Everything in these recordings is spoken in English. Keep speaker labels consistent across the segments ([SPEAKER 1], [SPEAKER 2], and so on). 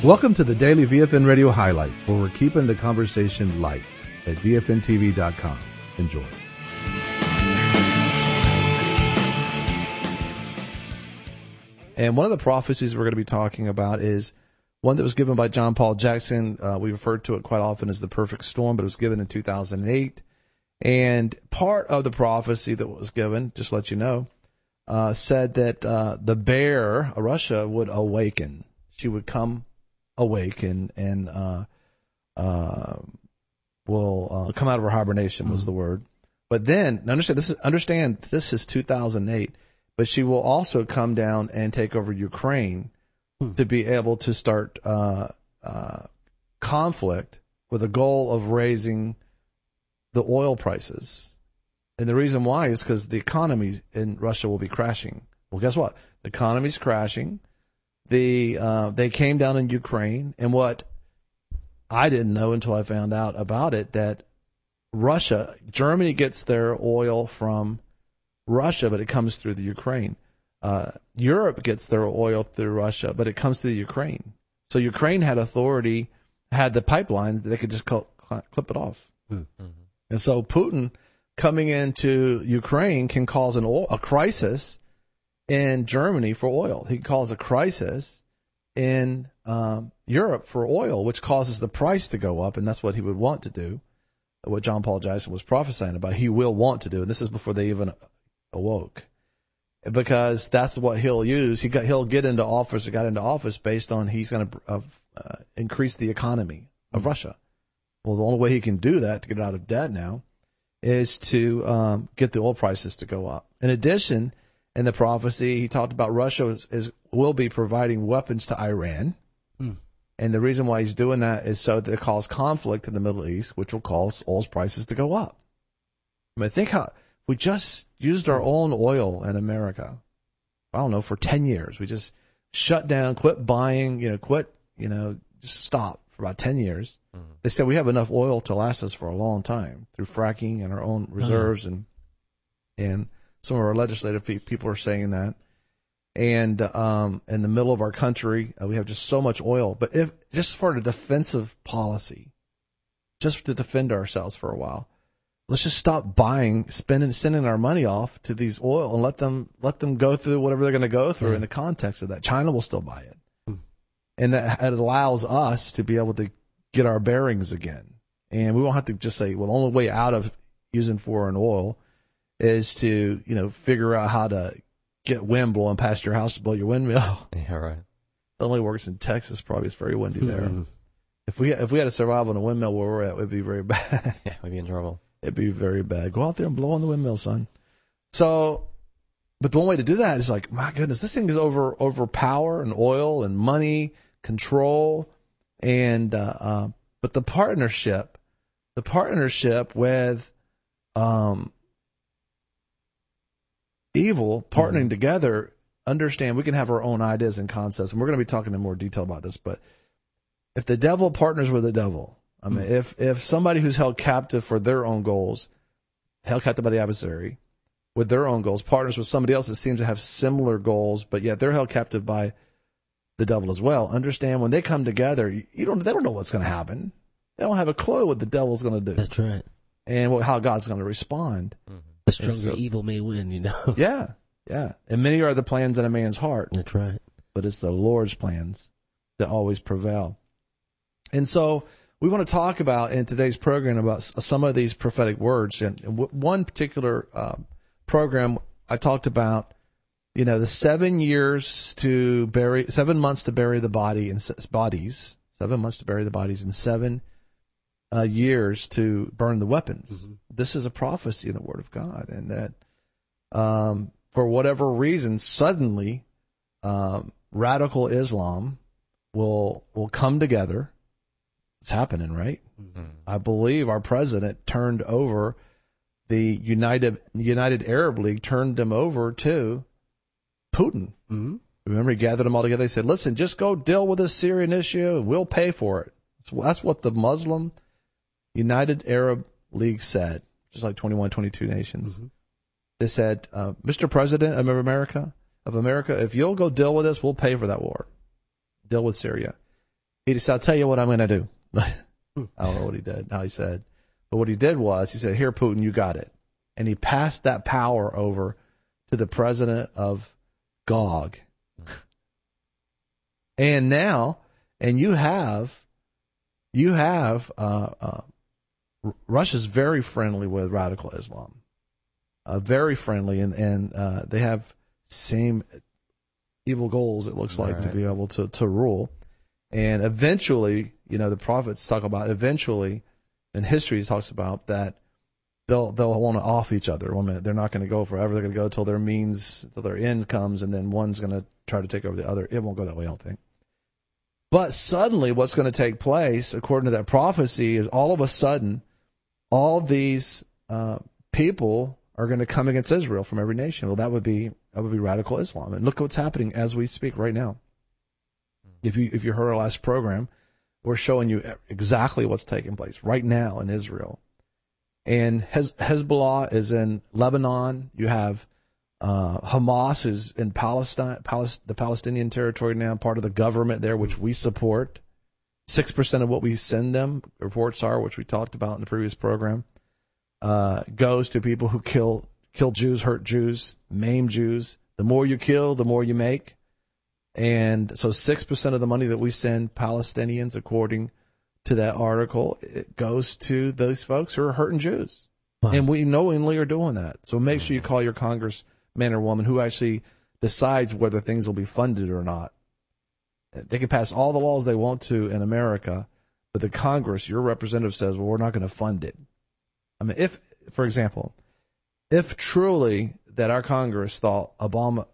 [SPEAKER 1] Welcome to the Daily VFN Radio Highlights, where we're keeping the conversation light at VFNTV.com. Enjoy. And one of the prophecies we're going to be talking about is one that was given by John Paul Jackson. We refer to it quite often as the perfect storm, but it was given in 2008. And part of the prophecy that was given, just to let you know, said that the bear, Russia, would awaken. She would come awake and will come out of her hibernation was the word. But then, understand this is 2008, but she will also come down and take over Ukraine to be able to start conflict with the goal of raising the oil prices. And the reason why is because the economy in Russia will be crashing. Well, guess what? The economy's crashing. They came down in Ukraine, and what I didn't know until I found out about it, that Germany gets their oil from Russia, but it comes through the Ukraine. Europe gets their oil through Russia, but it comes through the Ukraine. So Ukraine had authority, had the pipeline, they could just clip it off. Mm-hmm. And so Putin coming into Ukraine can cause a crisis in Germany for oil. He calls a crisis in Europe for oil, which causes the price to go up, and that's what he would want to do, what John Paul Jackson was prophesying about. He will want to do, and this is before they even awoke, because that's what he'll use. He'll get into office, or got into office based on he's going to increase the economy of Russia. Well, the only way he can do that to get out of debt now is to get the oil prices to go up. In addition, in the prophecy, he talked about Russia will be providing weapons to Iran. And the reason why he's doing that is so that it cause conflict in the Middle East, which will cause oil prices to go up. I mean, think how we just used our own oil in America. I don't know, for 10 years. We just shut down, quit buying, just stop for about 10 years. Mm-hmm. They said we have enough oil to last us for a long time through fracking and our own reserves, and some of our legislative people are saying that. And in the middle of our country, we have just so much oil. But if just for the defensive policy, just to defend ourselves for a while, let's just stop sending our money off to these oil and let them go through whatever they're going to go through in the context of that. China will still buy it. And that it allows us to be able to get our bearings again. And we won't have to just say, well, the only way out of using foreign oil is to, figure out how to get wind blowing past your house to blow your windmill.
[SPEAKER 2] Yeah, right.
[SPEAKER 1] It only works in Texas. Probably it's very windy there. If we had to survive on a windmill where we're at, it would be very bad.
[SPEAKER 2] Yeah, we'd be in trouble.
[SPEAKER 1] It'd be very bad. Go out there and blow on the windmill, son. So, but the one way to do that is like, my goodness, this thing is over power and oil and money, control, and but the partnership with evil partnering together, understand we can have our own ideas and concepts, and we're going to be talking in more detail about this, but if the devil partners with the devil, I mean, if somebody who's held captive for their own goals, held captive by the adversary with their own goals, partners with somebody else that seems to have similar goals, but yet they're held captive by the devil as well, understand when they come together, they don't know what's going to happen. They don't have a clue what the devil's going to do.
[SPEAKER 3] That's right.
[SPEAKER 1] And how God's going to respond.
[SPEAKER 3] The stronger evil may win,
[SPEAKER 1] Yeah. And many are the plans in a man's heart.
[SPEAKER 3] That's right.
[SPEAKER 1] But it's the Lord's plans that always prevail. And so we want to talk about in today's program about some of these prophetic words. And one particular program I talked about, the 7 months to bury the body in bodies, 7 months to bury the bodies, and 7 years to burn the weapons. Mm-hmm. This is a prophecy in the Word of God, and that for whatever reason, suddenly radical Islam will come together. It's happening, right? Mm-hmm. I believe our president turned over the United Arab League, turned them over to Putin. Mm-hmm. Remember, he gathered them all together. They said, listen, just go deal with this Syrian issue and we'll pay for it. So that's what the Muslim United Arab League said, just like 21, 22 nations. Mm-hmm. They said, Mr. President of America, if you'll go deal with this, we'll pay for that war. Deal with Syria. He said, I'll tell you what I'm going to do. I don't know what he did, how he said. But what he did was, he said, here, Putin, you got it. And he passed that power over to the president of Gog. And now, and you have Russia's very friendly with radical Islam. Very friendly, and they have same evil goals, it looks like, to be able to rule. And eventually, the prophets talk about, eventually, in history talks about that they'll want to off each other. They're not going to go forever. They're going to go till their end comes, and then one's going to try to take over the other. It won't go that way, I don't think. But suddenly, what's going to take place, according to that prophecy, is all of a sudden, all these people are going to come against Israel from every nation. Well, that would be radical Islam. And look what's happening as we speak right now. If you heard our last program, we're showing you exactly what's taking place right now in Israel. And Hezbollah is in Lebanon. You have Hamas is in Palestine, the Palestinian territory now, part of the government there, which we support. 6% of what we send them, reports are, which we talked about in the previous program, goes to people who kill Jews, hurt Jews, maim Jews. The more you kill, the more you make. And so 6% of the money that we send Palestinians, according to that article, it goes to those folks who are hurting Jews. Wow. And we knowingly are doing that. So make sure you call your congressman or woman who actually decides whether things will be funded or not. They can pass all the laws they want to in America, but the Congress, your representative says, well, we're not going to fund it. I mean, for example, if truly that our Congress thought Obamacare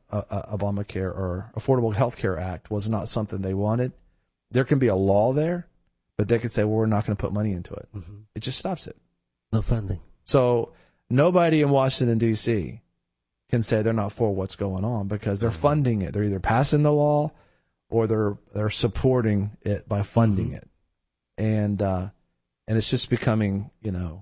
[SPEAKER 1] or Affordable Health Care Act was not something they wanted, there can be a law there, but they could say, well, we're not going to put money into it. Mm-hmm. It just stops it.
[SPEAKER 3] No funding.
[SPEAKER 1] So nobody in Washington, D.C. can say they're not for what's going on because they're funding it. They're either passing the law or they're supporting it by funding it. And it's just becoming,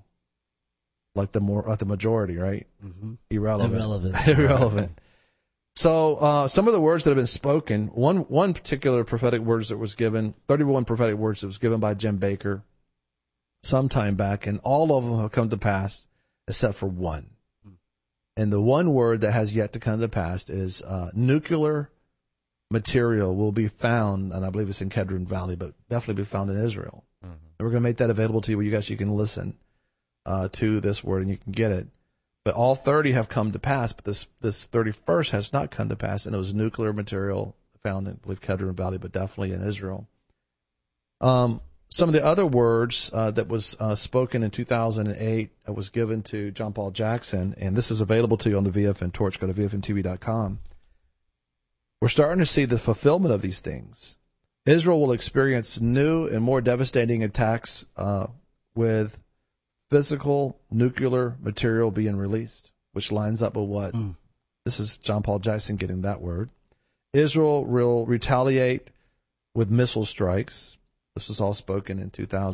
[SPEAKER 1] like the majority, right? Mm-hmm. Irrelevant. So some of the words that have been spoken, one particular prophetic words that was given, 31 prophetic words that was given by Jim Baker some time back, and all of them have come to pass except for one. And the one word that has yet to come to pass is nuclear material will be found, and I believe it's in Kedron Valley, but definitely be found in Israel. Mm-hmm. And we're going to make that available to you where you can listen to this word and you can get it. But all 30 have come to pass, but this 31st has not come to pass, and it was nuclear material found in, I believe, Kedron Valley, but definitely in Israel. Some of the other words that was spoken in 2008 was given to John Paul Jackson, and this is available to you on the VFN Torch. Go to VFNTV.com. We're starting to see the fulfillment of these things. Israel will experience new and more devastating attacks with physical nuclear material being released, which lines up with what? This is John Paul Jackson getting that word. Israel will retaliate with missile strikes. This was all spoken in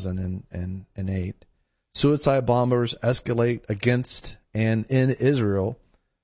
[SPEAKER 1] 2008. Suicide bombers escalate against and in Israel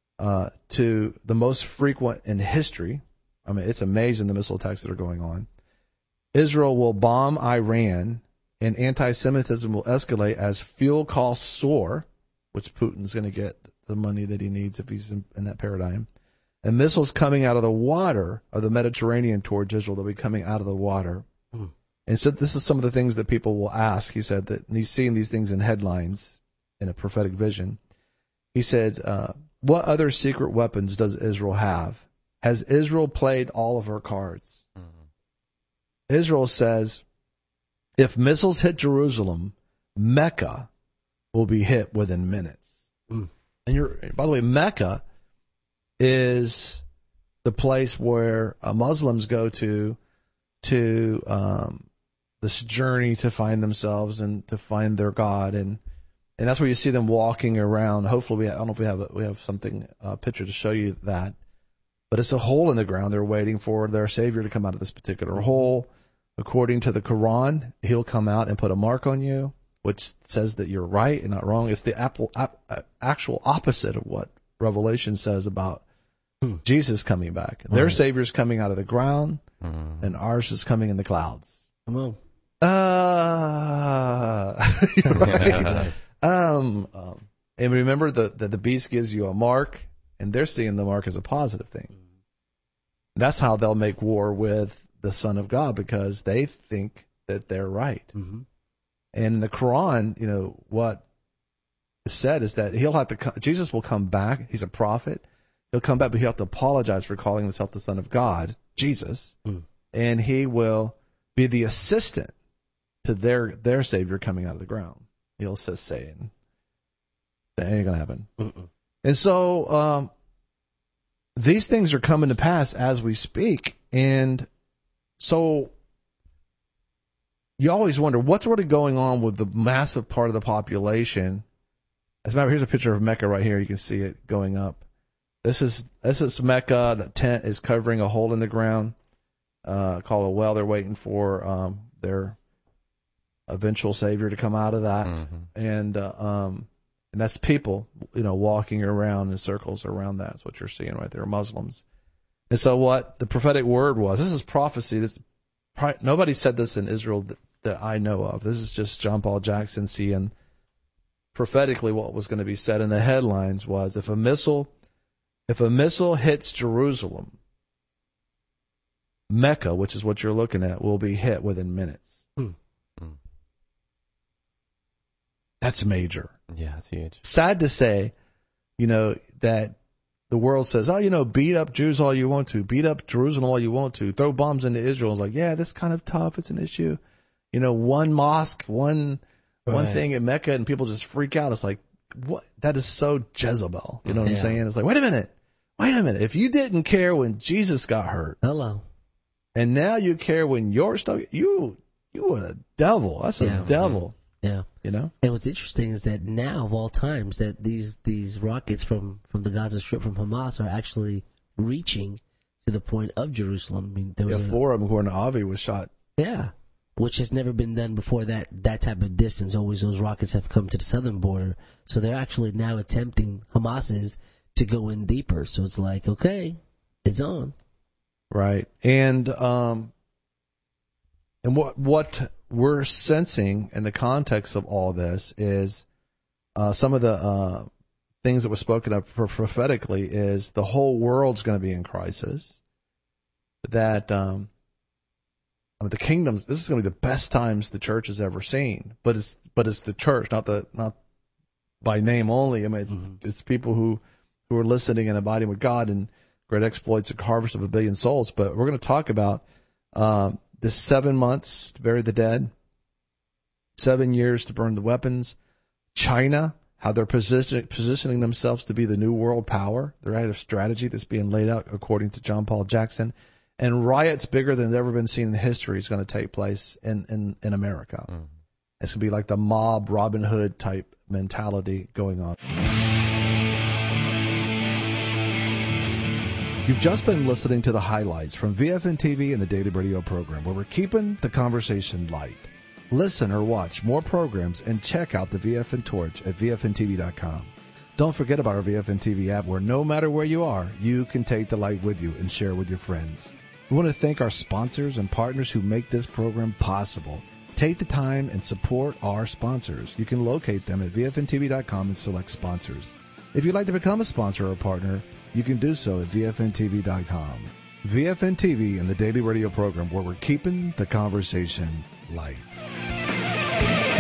[SPEAKER 1] to the most frequent in history. I mean, it's amazing the missile attacks that are going on. Israel will bomb Iran, and anti-Semitism will escalate as fuel costs soar, which Putin's going to get the money that he needs if he's in that paradigm. And missiles coming out of the water of the Mediterranean towards Israel, they'll be coming out of the water. And so this is some of the things that people will ask. He said that he's seeing these things in headlines in a prophetic vision. He said, what other secret weapons does Israel have? Has Israel played all of her cards? Mm-hmm. Israel says, if missiles hit Jerusalem, Mecca will be hit within minutes. And by the way, Mecca is the place where Muslims go to this journey to find themselves and to find their God, and that's where you see them walking around. Hopefully, I don't know if we have something picture to show you that, but it's a hole in the ground. They're waiting for their Savior to come out of this particular hole. According to the Quran, he'll come out and put a mark on you, which says that you're right and not wrong. It's the actual opposite of what Revelation says about Jesus coming back. Their Savior's coming out of the ground, and ours is coming in the clouds.
[SPEAKER 3] Come on.
[SPEAKER 1] And remember that the beast gives you a mark, and they're seeing the mark as a positive thing. That's how they'll make war with the Son of God, because they think that they're right.
[SPEAKER 3] Mm-hmm.
[SPEAKER 1] And in the Quran, what is said is that Jesus will come back. He's a prophet. He'll come back, but he'll have to apologize for calling himself the Son of God, Jesus, and he will be the assistant to their Savior coming out of the ground. He'll say, that ain't gonna happen.
[SPEAKER 3] Mm-mm.
[SPEAKER 1] And so these things are coming to pass as we speak, and so you always wonder what's really going on with the massive part of the population. As a matter of fact, here's a picture of Mecca right here. You can see it going up. This is Mecca. The tent is covering a hole in the ground, called a well. They're waiting for their eventual Savior to come out of that, and that's people, walking around in circles around that. That's what you're seeing right there, Muslims. And so, what the prophetic word was? This is prophecy. Nobody said this in Israel that I know of. This is just John Paul Jackson seeing prophetically what was going to be said in the headlines was if a missile hits Jerusalem, Mecca, which is what you're looking at, will be hit within minutes. That's major.
[SPEAKER 2] Yeah, it's huge.
[SPEAKER 1] Sad to say, that the world says, beat up Jews all you want to, beat up Jerusalem all you want to, throw bombs into Israel. It's like, yeah, that's kind of tough. It's an issue. One mosque, one thing in Mecca, and people just freak out. It's like, what? That is so Jezebel. You know what I'm saying? It's like, wait a minute. If you didn't care when Jesus got hurt,
[SPEAKER 3] hello,
[SPEAKER 1] and now you care when you're stuck, you are a devil. That's a devil.
[SPEAKER 3] Yeah. And what's interesting is that now, of all times, that these rockets from the Gaza Strip, from Hamas, are actually reaching to the point of Jerusalem. I mean, there was
[SPEAKER 1] 4 of them, according to Avi, was shot.
[SPEAKER 3] Yeah. Which has never been done before that type of distance. Always those rockets have come to the southern border. So they're actually now attempting, Hamas is, to go in deeper. So it's like, okay, it's on.
[SPEAKER 1] Right. And what we're sensing in the context of all this is some of the things that were spoken of prophetically is the whole world's going to be in crisis. That the kingdoms, this is going to be the best times the church has ever seen. But it's the church, not by name only. I mean, it's people who are listening and abiding with God, and great exploits, a harvest of 1 billion souls. But we're going to talk about this 7 months to bury the dead, 7 years to burn the weapons, China, how they're positioning themselves to be the new world power. They're out of strategy that's being laid out according to John Paul Jackson. And riots bigger than have ever been seen in history is going to take place in America. It's going to be like the mob Robin Hood type mentality going on. You've just been listening to the highlights from VFN TV and the Daily Radio program, where we're keeping the conversation light. Listen or watch more programs and check out the VFN Torch at VFNTV.com. Don't forget about our VFN TV app, where no matter where you are, you can take the light with you and share with your friends. We want to thank our sponsors and partners who make this program possible. Take the time and support our sponsors. You can locate them at VFNTV.com and select sponsors. If you'd like to become a sponsor or a partner, you can do so at VFNTV.com. VFN TV and the Daily Radio program, where we're keeping the conversation light.